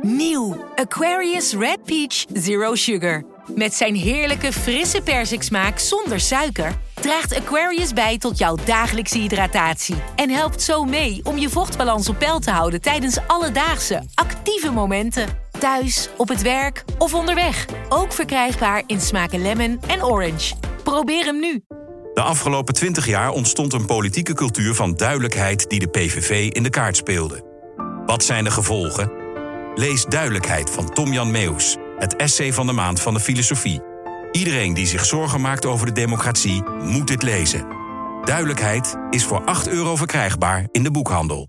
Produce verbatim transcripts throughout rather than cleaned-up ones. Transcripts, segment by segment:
Nieuw Aquarius Red Peach Zero Sugar. Met zijn heerlijke frisse persiksmaak zonder suiker draagt Aquarius bij tot jouw dagelijkse hydratatie. En helpt zo mee om je vochtbalans op peil te houden tijdens alledaagse, actieve momenten. Thuis, op het werk of onderweg. Ook verkrijgbaar in smaken lemon en orange. Probeer hem nu. De afgelopen twintig jaar ontstond een politieke cultuur van duidelijkheid die de P V V in de kaart speelde. Wat zijn de gevolgen? Lees Duidelijkheid van Tom-Jan Meeuws, het essay van de maand van de filosofie. Iedereen die zich zorgen maakt over de democratie moet dit lezen. Duidelijkheid is voor acht euro verkrijgbaar in de boekhandel.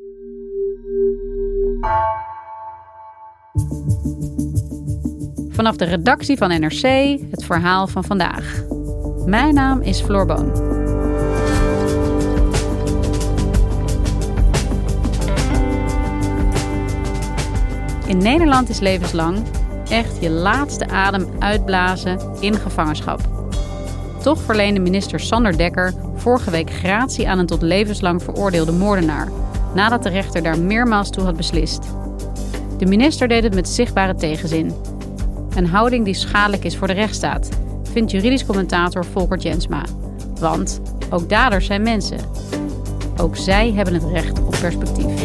Vanaf de redactie van N R C het verhaal van vandaag. Mijn naam is Floor Boon. In Nederland is levenslang echt je laatste adem uitblazen in gevangenschap. Toch verleende minister Sander Dekker vorige week gratie aan een tot levenslang veroordeelde moordenaar, nadat de rechter daar meermaals toe had beslist. De minister deed het met zichtbare tegenzin. Een houding die schadelijk is voor de rechtsstaat, vindt juridisch commentator Volker Jensma. Want ook daders zijn mensen. Ook zij hebben het recht op perspectief.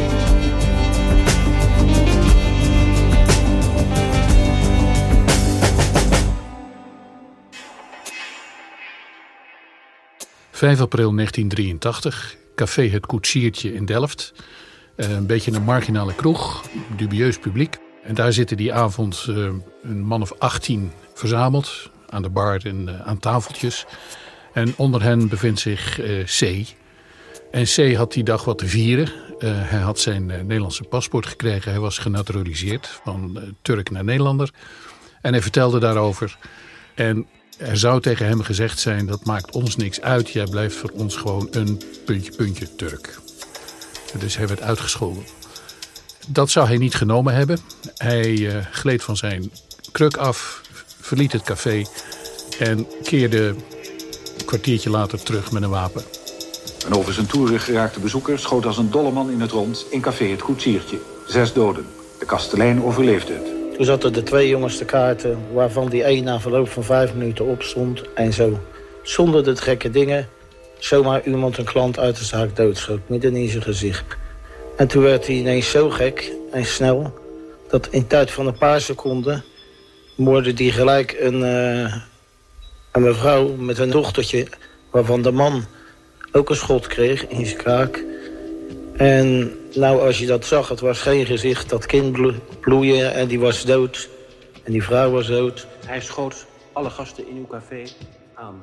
vijf april negentien drieëntachtig, café Het Koetsiertje in Delft. Een beetje een marginale kroeg, dubieus publiek. En daar zitten die avond een man of achttien verzameld aan de bar en aan tafeltjes. En onder hen bevindt zich C. En C had die dag wat te vieren. Hij had zijn Nederlandse paspoort gekregen. Hij was genaturaliseerd van Turk naar Nederlander. En hij vertelde daarover. En er zou tegen hem gezegd zijn, dat maakt ons niks uit. Jij blijft voor ons gewoon een puntje, puntje Turk. Dus hij werd uitgescholden. Dat zou hij niet genomen hebben. Hij uh, gleed van zijn kruk af, verliet het café en keerde een kwartiertje later terug met een wapen. Een over zijn toeren geraakte bezoeker schoot als een dolle man in het rond in café Het Koetsiertje. Zes doden. De kastelein overleefde het. Toen zaten de twee jongens te kaarten, waarvan die één na verloop van vijf minuten opstond en zo, zonder de gekke dingen, zomaar iemand een klant uit de zaak doodschoot, midden in zijn gezicht. En toen werd hij ineens zo gek en snel, dat in tijd van een paar seconden moordde hij gelijk een, uh, een mevrouw met een dochtertje, waarvan de man ook een schot kreeg in zijn kraak. En nou, als je dat zag, het was geen gezicht, dat kind bloeien en die was dood. En die vrouw was dood. Hij schoot alle gasten in uw café aan.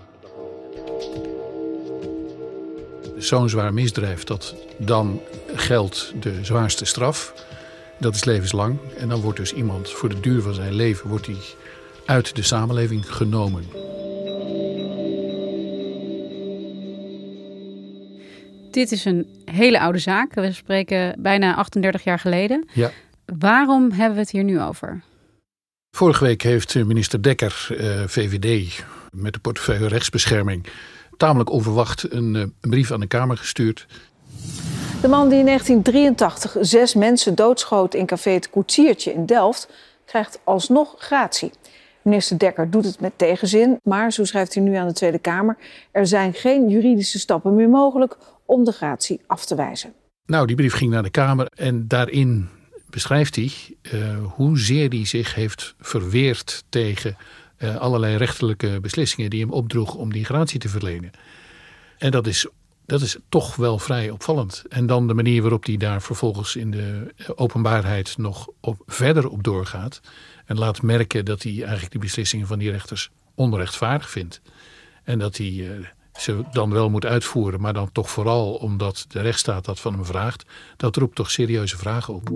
Zo'n zwaar misdrijf, dat dan geldt de zwaarste straf. Dat is levenslang. En dan wordt dus iemand voor de duur van zijn leven wordt hij uit de samenleving genomen. Dit is een hele oude zaak. We spreken bijna achtendertig jaar geleden. Ja. Waarom hebben we het hier nu over? Vorige week heeft minister Dekker, uh, V V D, met de portefeuille rechtsbescherming, tamelijk onverwacht een, uh, een brief aan de Kamer gestuurd. De man die in negentien drieëntachtig zes mensen doodschoot in café Het Koetsiertje in Delft, krijgt alsnog gratie. Minister Dekker doet het met tegenzin, maar zo schrijft hij nu aan de Tweede Kamer, er zijn geen juridische stappen meer mogelijk om de gratie af te wijzen. Nou, die brief ging naar de Kamer en daarin beschrijft hij uh, hoezeer hij zich heeft verweerd tegen uh, allerlei rechterlijke beslissingen die hem opdroegen om die gratie te verlenen. En dat is, dat is toch wel vrij opvallend. En dan de manier waarop hij daar vervolgens in de openbaarheid nog op, verder op doorgaat. En laat merken dat hij eigenlijk de beslissingen van die rechters onrechtvaardig vindt. En dat hij uh, ze dan wel moet uitvoeren, maar dan toch vooral omdat de rechtsstaat dat van hem vraagt. Dat roept toch serieuze vragen op.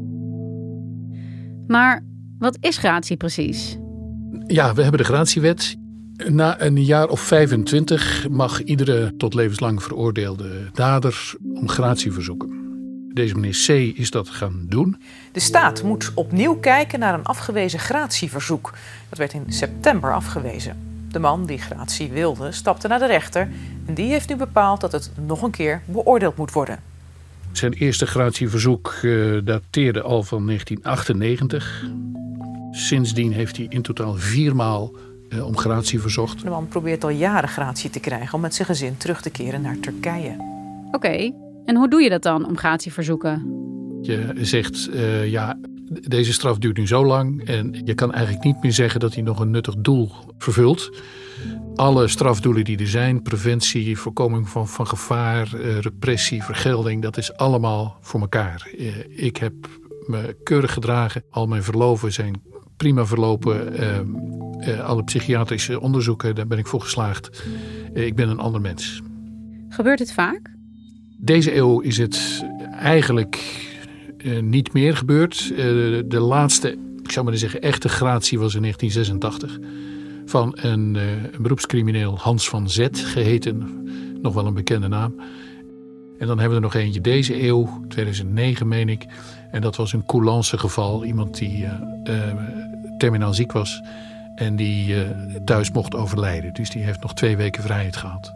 Maar wat is gratie precies? Ja, we hebben de gratiewet. Na een jaar of vijfentwintig mag iedere tot levenslang veroordeelde dader om gratie verzoeken. Deze meneer C. is dat gaan doen. De staat moet opnieuw kijken naar een afgewezen gratieverzoek. Dat werd in september afgewezen. De man die gratie wilde, stapte naar de rechter en die heeft nu bepaald dat het nog een keer beoordeeld moet worden. Zijn eerste gratieverzoek uh, dateerde al van negentien achtennegentig. Sindsdien heeft hij in totaal viermaal uh, om gratie verzocht. De man probeert al jaren gratie te krijgen om met zijn gezin terug te keren naar Turkije. Oké, okay. En hoe doe je dat dan om gratieverzoeken? Je zegt, uh, ja, deze straf duurt nu zo lang en je kan eigenlijk niet meer zeggen dat hij nog een nuttig doel vervult. Alle strafdoelen die er zijn, preventie, voorkoming van, van gevaar, uh, repressie, vergelding, dat is allemaal voor elkaar. Uh, ik heb me keurig gedragen, al mijn verloven zijn prima verlopen. Uh, uh, alle psychiatrische onderzoeken, daar ben ik voor geslaagd. Uh, ik ben een ander mens. Gebeurt het vaak? Deze eeuw is het eigenlijk uh, niet meer gebeurd. Uh, de laatste, ik zou maar zeggen, echte gratie was in negentien zesentachtig. Van een, uh, een beroepscrimineel, Hans van Zet geheten. Nog wel een bekende naam. En dan hebben we er nog eentje deze eeuw, tweeduizend negen meen ik. En dat was een coulance geval. Iemand die uh, uh, terminaal ziek was en die uh, thuis mocht overlijden. Dus die heeft nog twee weken vrijheid gehad.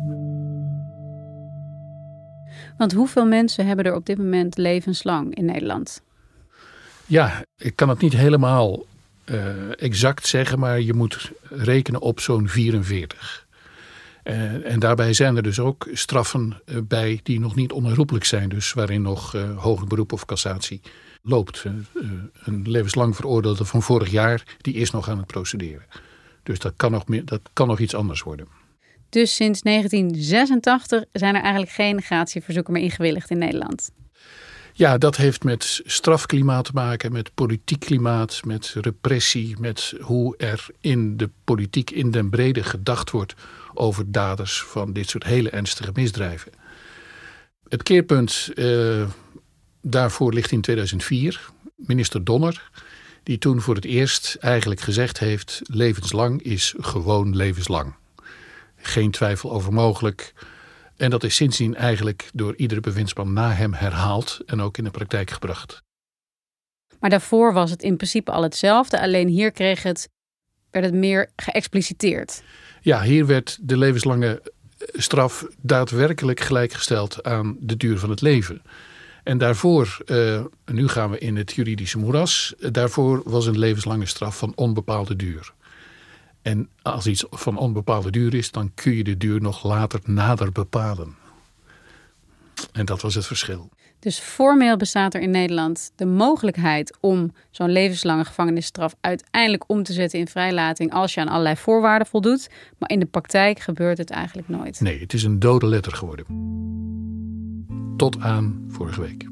Want hoeveel mensen hebben er op dit moment levenslang in Nederland? Ja, ik kan het niet helemaal uh, exact zeggen, maar je moet rekenen op zo'n vierenveertig. Uh, en daarbij zijn er dus ook straffen uh, bij die nog niet onherroepelijk zijn. Dus waarin nog uh, hoger beroep of cassatie loopt. Uh, uh, een levenslang veroordeelde van vorig jaar, die is nog aan het procederen. Dus dat kan nog, meer, dat kan nog iets anders worden. Dus sinds negentien zesentachtig zijn er eigenlijk geen gratieverzoeken meer ingewilligd in Nederland? Ja, dat heeft met strafklimaat te maken, met politiek klimaat, met repressie, met hoe er in de politiek in den brede gedacht wordt over daders van dit soort hele ernstige misdrijven. Het keerpunt uh, daarvoor ligt in tweeduizend vier. Minister Donner, die toen voor het eerst eigenlijk gezegd heeft, levenslang is gewoon levenslang. Geen twijfel over mogelijk. En dat is sindsdien eigenlijk door iedere bewindsman na hem herhaald en ook in de praktijk gebracht. Maar daarvoor was het in principe al hetzelfde, alleen hier kreeg het, werd het meer geëxpliciteerd. Ja, hier werd de levenslange straf daadwerkelijk gelijkgesteld aan de duur van het leven. En daarvoor, uh, nu gaan we in het juridische moeras, daarvoor was een levenslange straf van onbepaalde duur. En als iets van onbepaalde duur is, dan kun je de duur nog later nader bepalen. En dat was het verschil. Dus formeel bestaat er in Nederland de mogelijkheid om zo'n levenslange gevangenisstraf uiteindelijk om te zetten in vrijlating als je aan allerlei voorwaarden voldoet. Maar in de praktijk gebeurt het eigenlijk nooit. Nee, het is een dode letter geworden. Tot aan vorige week.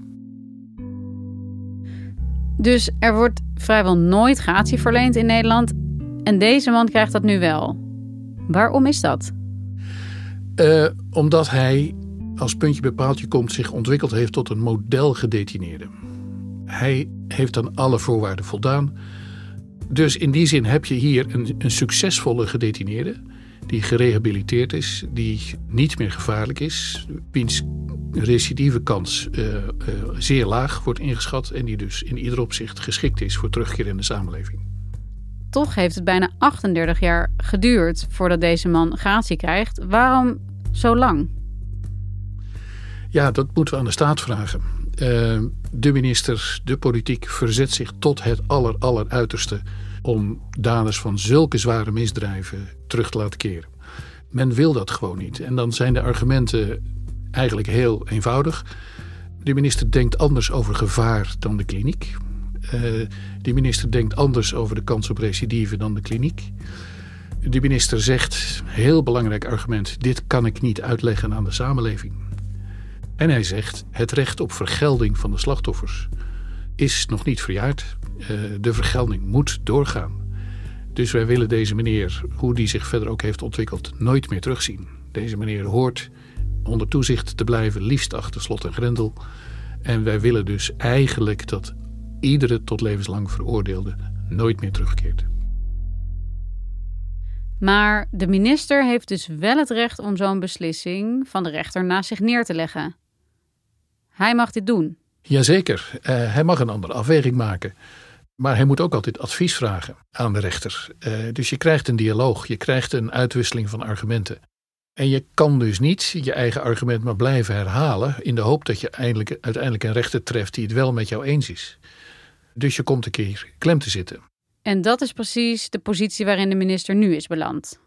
Dus er wordt vrijwel nooit gratie verleend in Nederland. En deze man krijgt dat nu wel. Waarom is dat? Uh, omdat hij, als puntje bij paaltje komt, zich ontwikkeld heeft tot een modelgedetineerde. Hij heeft aan alle voorwaarden voldaan. Dus in die zin heb je hier een, een succesvolle gedetineerde, die gerehabiliteerd is, die niet meer gevaarlijk is, wiens recidivekans uh, uh, zeer laag wordt ingeschat en die dus in ieder opzicht geschikt is voor terugkeer in de samenleving. Toch heeft het bijna achtendertig jaar geduurd voordat deze man gratie krijgt. Waarom zo lang? Ja, dat moeten we aan de staat vragen. Uh, de minister, de politiek verzet zich tot het aller, aller uiterste om daders van zulke zware misdrijven terug te laten keren. Men wil dat gewoon niet. En dan zijn de argumenten eigenlijk heel eenvoudig. De minister denkt anders over gevaar dan de kliniek. Uh, de minister denkt anders over de kans op recidive dan de kliniek. De minister zegt, heel belangrijk argument, dit kan ik niet uitleggen aan de samenleving. En hij zegt, het recht op vergelding van de slachtoffers is nog niet verjaard. Uh, de vergelding moet doorgaan. Dus wij willen deze meneer, hoe die zich verder ook heeft ontwikkeld, nooit meer terugzien. Deze meneer hoort onder toezicht te blijven, liefst achter slot en grendel. En wij willen dus eigenlijk dat iedere tot levenslang veroordeelde nooit meer terugkeert. Maar de minister heeft dus wel het recht om zo'n beslissing van de rechter naast zich neer te leggen. Hij mag dit doen. Jazeker, uh, hij mag een andere afweging maken. Maar hij moet ook altijd advies vragen aan de rechter. Uh, dus je krijgt een dialoog, je krijgt een uitwisseling van argumenten. En je kan dus niet je eigen argument maar blijven herhalen in de hoop dat je eindelijk, uiteindelijk een rechter treft die het wel met jou eens is. Dus je komt een keer klem te zitten. En dat is precies de positie waarin de minister nu is beland.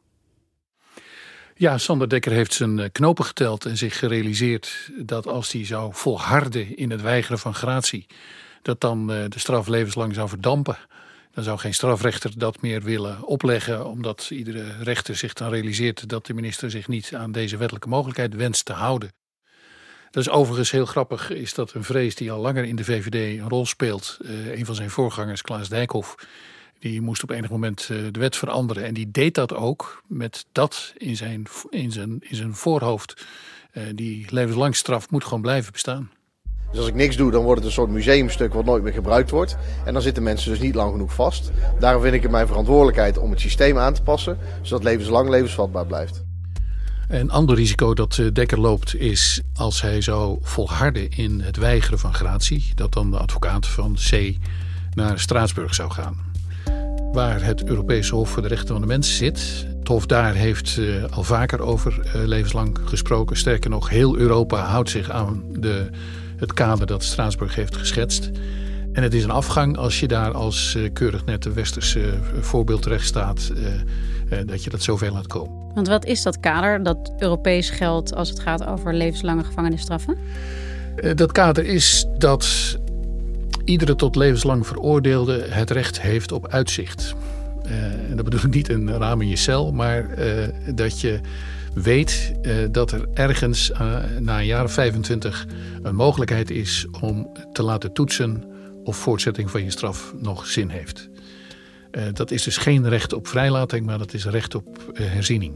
Ja, Sander Dekker heeft zijn knopen geteld en zich gerealiseerd dat als hij zou volharden in het weigeren van gratie, dat dan de straf levenslang zou verdampen. Dan zou geen strafrechter dat meer willen opleggen, omdat iedere rechter zich dan realiseert dat de minister zich niet aan deze wettelijke mogelijkheid wenst te houden. Dat is overigens heel grappig, is dat een vrees die al langer in de V V D een rol speelt. Uh, een van zijn voorgangers, Klaas Dijkhoff, die moest op enig moment uh, de wet veranderen. En die deed dat ook met dat in zijn, in zijn, in zijn voorhoofd. Uh, die levenslang straf moet gewoon blijven bestaan. Dus als ik niks doe, dan wordt het een soort museumstuk wat nooit meer gebruikt wordt. En dan zitten mensen dus niet lang genoeg vast. Daarom vind ik het mijn verantwoordelijkheid om het systeem aan te passen, zodat levenslang levensvatbaar blijft. Een ander risico dat Dekker loopt is als hij zou volharden in het weigeren van gratie, dat dan de advocaat van C naar Straatsburg zou gaan. Waar het Europese Hof voor de Rechten van de Mens zit. Het Hof daar heeft uh, al vaker over uh, levenslang gesproken. Sterker nog, heel Europa houdt zich aan de, het kader dat Straatsburg heeft geschetst. En het is een afgang als je daar als uh, keurig net een westerse uh, voorbeeld terecht staat, uh, uh, dat je dat zoveel laat komen. Want wat is dat kader dat Europees geldt als het gaat over levenslange gevangenisstraffen? Uh, dat kader is dat iedere tot levenslang veroordeelde het recht heeft op uitzicht. Uh, en dat bedoel ik niet een raam in je cel, maar uh, dat je weet uh, dat er ergens uh, na een jaar of vijfentwintig een mogelijkheid is om te laten toetsen of voortzetting van je straf nog zin heeft. Uh, dat is dus geen recht op vrijlating, maar dat is recht op uh, herziening.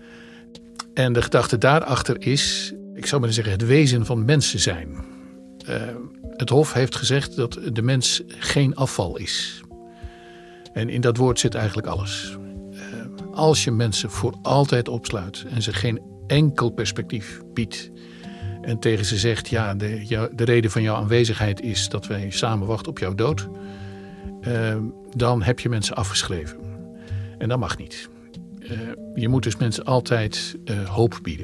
En de gedachte daarachter is, ik zou maar zeggen, het wezen van mensen zijn. Uh, het Hof heeft gezegd dat de mens geen afval is. En in dat woord zit eigenlijk alles. Uh, als je mensen voor altijd opsluit en ze geen enkel perspectief biedt en tegen ze zegt, ja, de, jou, de reden van jouw aanwezigheid is dat wij samen wachten op jouw dood, uh, dan heb je mensen afgeschreven. En dat mag niet. Uh, je moet dus mensen altijd uh, hoop bieden.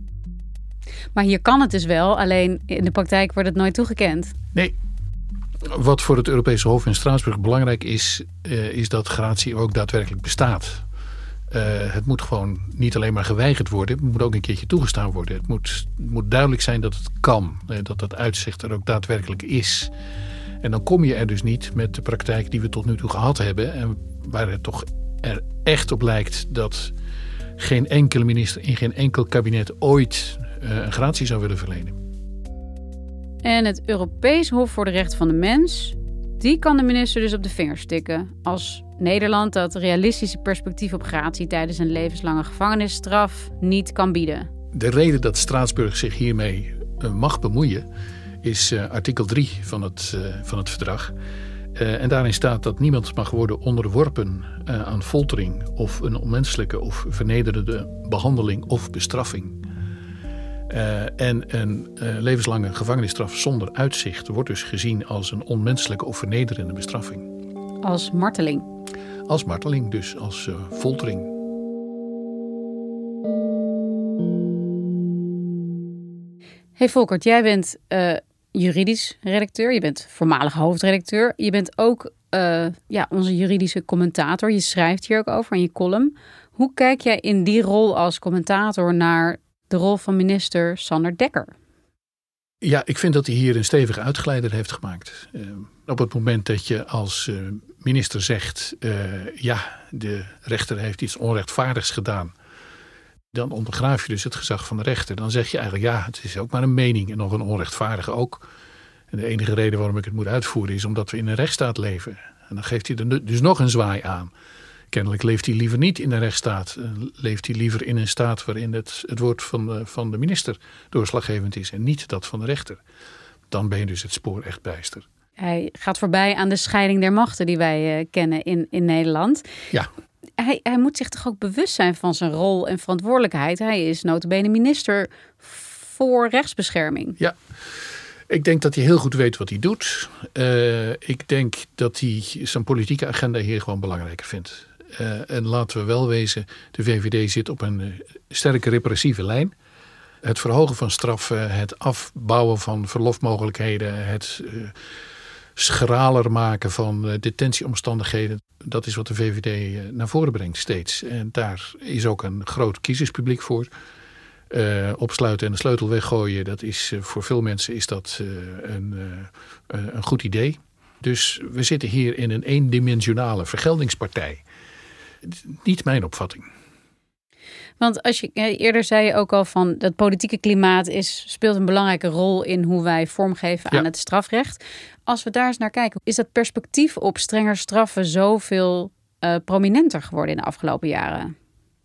Maar hier kan het dus wel, alleen in de praktijk wordt het nooit toegekend. Nee. Wat voor het Europese Hof in Straatsburg belangrijk is, uh, is dat gratie ook daadwerkelijk bestaat. Uh, het moet gewoon niet alleen maar geweigerd worden, het moet ook een keertje toegestaan worden. Het moet, het moet duidelijk zijn dat het kan, uh, dat dat uitzicht er ook daadwerkelijk is. En dan kom je er dus niet met de praktijk die we tot nu toe gehad hebben en waar het toch er echt op lijkt dat geen enkele minister in geen enkel kabinet ooit uh, een gratie zou willen verlenen. En het Europees Hof voor de Rechten van de Mens, die kan de minister dus op de vingers tikken als Nederland dat realistische perspectief op gratie tijdens een levenslange gevangenisstraf niet kan bieden. De reden dat Straatsburg zich hiermee uh, mag bemoeien is uh, artikel drie van het, uh, van het verdrag. Uh, en daarin staat dat niemand mag worden onderworpen uh, aan foltering of een onmenselijke of vernederende behandeling of bestraffing. Uh, en een uh, levenslange gevangenisstraf zonder uitzicht wordt dus gezien als een onmenselijke of vernederende bestraffing. Als marteling? Als marteling, dus als uh, foltering. Hey Volkert, jij bent uh, juridisch redacteur, je bent voormalig hoofdredacteur. Je bent ook uh, ja, onze juridische commentator. Je schrijft hier ook over in je column. Hoe kijk jij in die rol als commentator naar de rol van minister Sander Dekker? Ja, ik vind dat hij hier een stevige uitgeleider heeft gemaakt. Uh, op het moment dat je als uh, minister zegt, uh, ja, de rechter heeft iets onrechtvaardigs gedaan, dan ondergraaf je dus het gezag van de rechter. Dan zeg je eigenlijk, ja, het is ook maar een mening en nog een onrechtvaardige ook. En de enige reden waarom ik het moet uitvoeren is omdat we in een rechtsstaat leven. En dan geeft hij er dus nog een zwaai aan. Kennelijk leeft hij liever niet in een rechtsstaat. Leeft hij liever in een staat waarin het, het woord van de, van de minister doorslaggevend is en niet dat van de rechter. Dan ben je dus het spoor echt bijster. Hij gaat voorbij aan de scheiding der machten die wij uh, kennen in, in Nederland. Ja. Hij, hij moet zich toch ook bewust zijn van zijn rol en verantwoordelijkheid. Hij is nota bene minister voor rechtsbescherming. Ja, ik denk dat hij heel goed weet wat hij doet. Uh, ik denk dat hij zijn politieke agenda hier gewoon belangrijker vindt. Uh, en laten we wel wezen, de V V D zit op een uh, sterke repressieve lijn. Het verhogen van straffen, het afbouwen van verlofmogelijkheden, het uh, schraler maken van uh, detentieomstandigheden. Dat is wat de V V D uh, naar voren brengt steeds. En daar is ook een groot kiezerspubliek voor. Uh, opsluiten en de sleutel weggooien, dat is, uh, voor veel mensen is dat uh, een, uh, een goed idee. Dus we zitten hier in een eendimensionale vergeldingspartij. Niet mijn opvatting. Want als je, eerder zei je ook al van dat politieke klimaat is, speelt een belangrijke rol in hoe wij vormgeven aan ja. het strafrecht. Als we daar eens naar kijken, is dat perspectief op strenger straffen zoveel uh, prominenter geworden in de afgelopen jaren?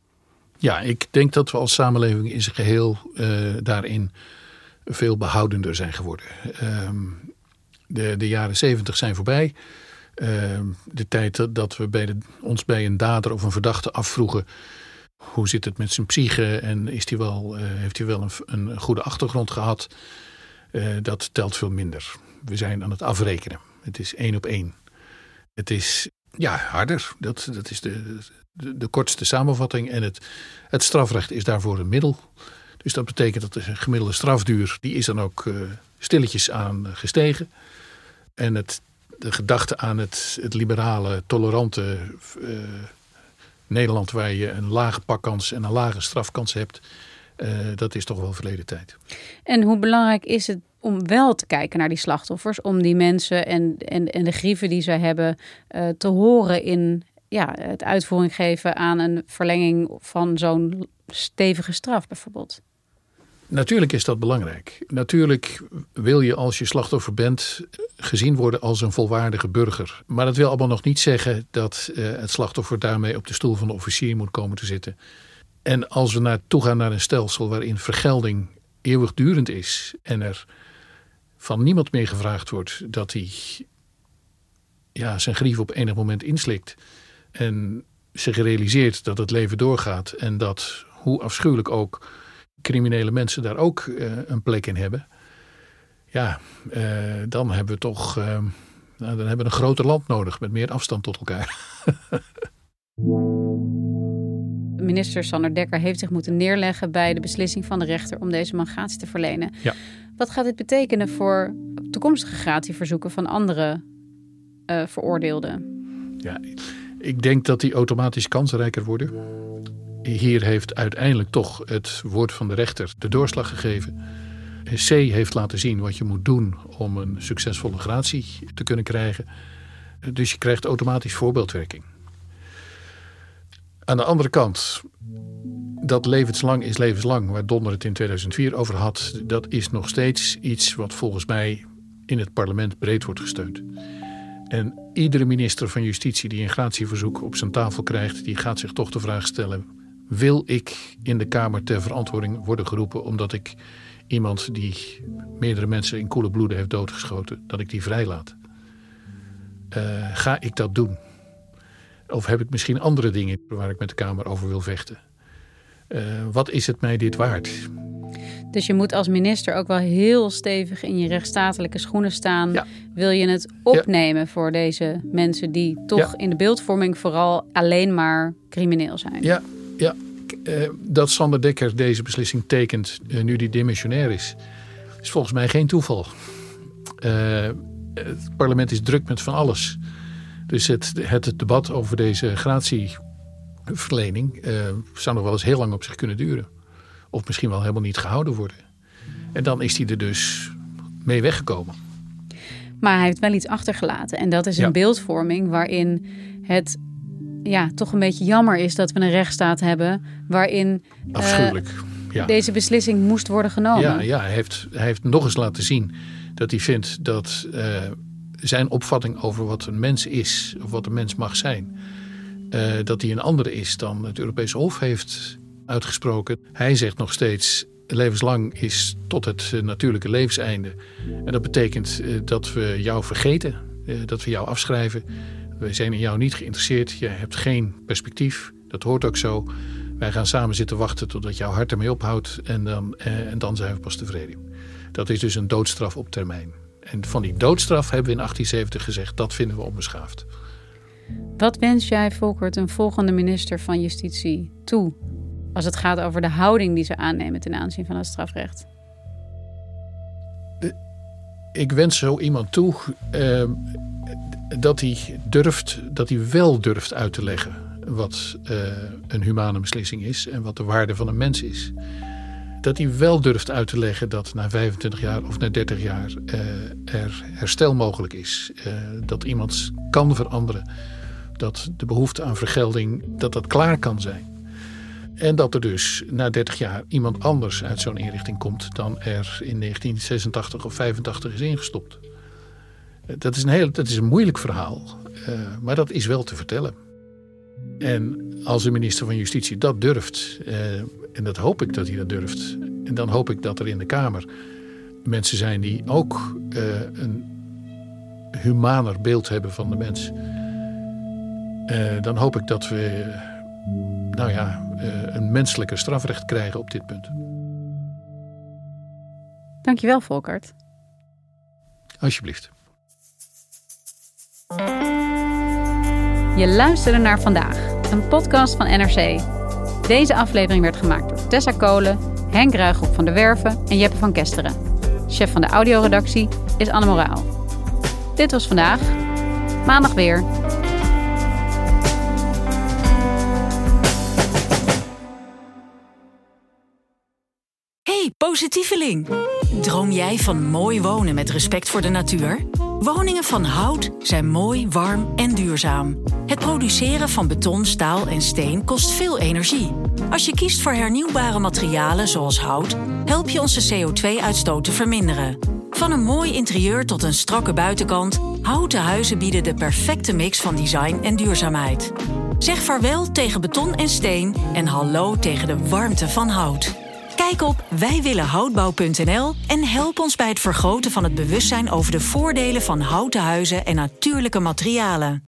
Ja, ik denk dat we als samenleving in zijn geheel uh, daarin veel behoudender zijn geworden. Uh, de, de jaren zeventig zijn voorbij. Uh, de tijd dat we bij de, ons bij een dader of een verdachte afvroegen, hoe zit het met zijn psyche en is die wel, uh, heeft hij wel een, een goede achtergrond gehad? Uh, dat telt veel minder. We zijn aan het afrekenen. Het is één op één. Het is ja, harder. Dat, dat is de, de, de kortste samenvatting. En het, het strafrecht is daarvoor een middel. Dus dat betekent dat de gemiddelde strafduur, die is dan ook uh, stilletjes aan gestegen. En het, de gedachte aan het, het liberale, tolerante uh, Nederland, waar je een lage pakkans en een lage strafkans hebt, uh, dat is toch wel verleden tijd. En hoe belangrijk is het om wel te kijken naar die slachtoffers, om die mensen en, en, en de grieven die zij hebben uh, te horen in ja, het uitvoering geven aan een verlenging van zo'n stevige straf bijvoorbeeld? Natuurlijk is dat belangrijk. Natuurlijk wil je als je slachtoffer bent gezien worden als een volwaardige burger. Maar dat wil allemaal nog niet zeggen dat uh, het slachtoffer daarmee op de stoel van de officier moet komen te zitten. En als we naartoe gaan naar een stelsel waarin vergelding eeuwigdurend is en er van niemand meer gevraagd wordt dat hij ja, zijn grief op enig moment inslikt en zich realiseert dat het leven doorgaat en dat, hoe afschuwelijk ook, criminele mensen daar ook uh, een plek in hebben. Ja, uh, dan hebben we toch uh, nou, dan hebben we een groter land nodig met meer afstand tot elkaar. Minister Sander Dekker heeft zich moeten neerleggen bij de beslissing van de rechter om deze man gratie te verlenen. Ja. Wat gaat dit betekenen voor toekomstige gratieverzoeken van andere uh, veroordeelden? Ja, ik denk dat die automatisch kansrijker worden. Hier heeft uiteindelijk toch het woord van de rechter de doorslag gegeven. C heeft laten zien wat je moet doen om een succesvolle gratie te kunnen krijgen. Dus je krijgt automatisch voorbeeldwerking. Aan de andere kant, dat levenslang is levenslang, waar Donner het in tweeduizend vier over had, dat is nog steeds iets wat volgens mij in het parlement breed wordt gesteund. En iedere minister van Justitie die een gratieverzoek op zijn tafel krijgt, die gaat zich toch de vraag stellen: wil ik in de Kamer ter verantwoording worden geroepen omdat ik iemand die meerdere mensen in koele bloeden heeft doodgeschoten, dat ik die vrijlaat? Uh, ga ik dat doen? Of heb ik misschien andere dingen waar ik met de Kamer over wil vechten? Uh, wat is het mij dit waard? Dus je moet als minister ook wel heel stevig in je rechtsstatelijke schoenen staan. Ja. Wil je het opnemen ja. voor deze mensen die toch ja. in de beeldvorming vooral alleen maar crimineel zijn? Ja, ja. Uh, dat Sander Dekker deze beslissing tekent uh, nu die demissionair is, is volgens mij geen toeval. Uh, het parlement is druk met van alles. Dus het, het debat over deze gratieverlening uh, zou nog wel eens heel lang op zich kunnen duren. Of misschien wel helemaal niet gehouden worden. En dan is hij er dus mee weggekomen. Maar hij heeft wel iets achtergelaten. En dat is een ja. beeldvorming waarin het ja, toch een beetje jammer is dat we een rechtsstaat hebben waarin Afschuwelijk. Uh, ja. deze beslissing moest worden genomen. Ja, ja hij, heeft, hij heeft nog eens laten zien dat hij vindt dat uh, zijn opvatting over wat een mens is, of wat een mens mag zijn, uh, dat die een andere is dan het Europese Hof heeft uitgesproken. Hij zegt nog steeds: levenslang is tot het uh, natuurlijke levenseinde. En dat betekent uh, dat we jou vergeten, uh, dat we jou afschrijven. We zijn in jou niet geïnteresseerd. Je hebt geen perspectief. Dat hoort ook zo. Wij gaan samen zitten wachten totdat jouw hart ermee ophoudt. En dan, uh, en dan zijn we pas tevreden. Dat is dus een doodstraf op termijn. En van die doodstraf hebben we in achttien zeventig gezegd: dat vinden we onbeschaafd. Wat wens jij, Volkert, een volgende minister van Justitie toe als het gaat over de houding die ze aannemen ten aanzien van het strafrecht? Ik wens zo iemand toe uh, dat hij durft, dat hij wel durft uit te leggen wat uh, een humane beslissing is en wat de waarde van een mens is. Dat hij wel durft uit te leggen dat na vijfentwintig jaar of na dertig jaar uh, er herstel mogelijk is. Uh, dat iemand kan veranderen. Dat de behoefte aan vergelding, dat dat klaar kan zijn. En dat er dus na dertig jaar iemand anders uit zo'n inrichting komt dan er in negentien zesentachtig of vijfentachtig is ingestopt. Dat is een, heel, dat is een moeilijk verhaal, uh, maar dat is wel te vertellen. En als de minister van Justitie dat durft, uh, en dat hoop ik dat hij dat durft, en dan hoop ik dat er in de Kamer mensen zijn die ook uh, een humaner beeld hebben van de mens. Uh, dan hoop ik dat we uh, nou ja, uh, een menselijker strafrecht krijgen op dit punt. Dankjewel, Volkert. Alsjeblieft. Je luisterde naar Vandaag, een podcast van N R C. Deze aflevering werd gemaakt door Tessa Kolen, Henk Ruigrop van der Werven en Jeppe van Kesteren. Chef van de audioredactie is Anne Moraal. Dit was Vandaag. Maandag weer. Hey, positieveling! Droom jij van mooi wonen met respect voor de natuur? Woningen van hout zijn mooi, warm en duurzaam. Het produceren van beton, staal en steen kost veel energie. Als je kiest voor hernieuwbare materialen zoals hout, help je onze C O twee uitstoot te verminderen. Van een mooi interieur tot een strakke buitenkant, houten huizen bieden de perfecte mix van design en duurzaamheid. Zeg vaarwel tegen beton en steen en hallo tegen de warmte van hout. Kijk op wij willen houtbouw punt n l en help ons bij het vergroten van het bewustzijn over de voordelen van houten huizen en natuurlijke materialen.